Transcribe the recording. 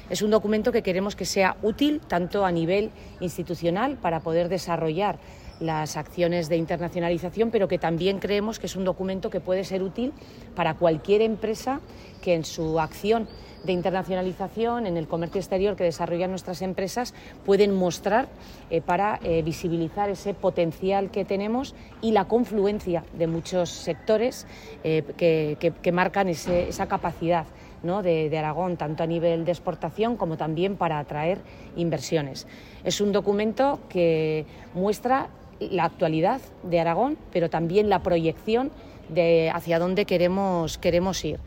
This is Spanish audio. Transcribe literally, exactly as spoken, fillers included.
Es un documento que queremos que sea útil tanto a nivel institucional para poder desarrollar las acciones de internacionalización, pero que también creemos que es un documento que puede ser útil para cualquier empresa que en su acción de internacionalización, en el comercio exterior que desarrollan nuestras empresas, pueden mostrar eh, para eh, visibilizar ese potencial que tenemos y la confluencia de muchos sectores eh, que, que, que marcan ese, esa capacidad, ¿no?, de, de Aragón, tanto a nivel de exportación como también para atraer inversiones. Es un documento que muestra la actualidad de Aragón, pero también la proyección de hacia dónde queremos, queremos ir.